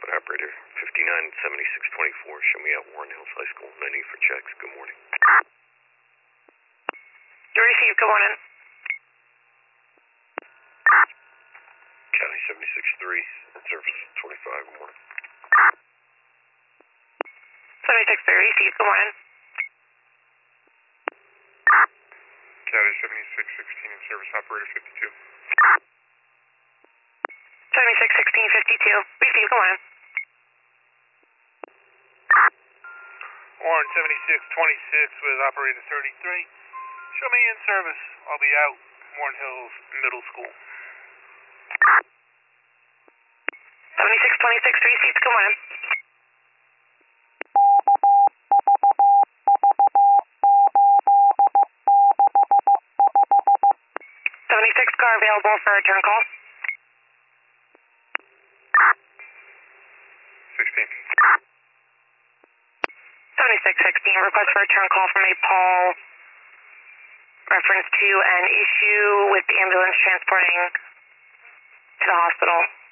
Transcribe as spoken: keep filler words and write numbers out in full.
Operator fifty-nine seventy-six twenty-four, show me at Warren Hills High School. No need for checks. Good morning. You received. Good morning. County seventy-six three, service twenty-five. Good morning. seventy-six three, received. Good morning. County seventy-six sixteen, service operator fifty-two. seventy-six sixteen fifty-two, received. Good morning. Warren seventy-six twenty-six with operator thirty-three. Show me in service. I'll be out. Warren Hills Middle School. seventy-six twenty-six, received. Good morning. seventy-six car available for a return call. sixteen. seventy-six sixteen, request for a return call from a Paul. Reference to an issue with the ambulance transporting to the hospital.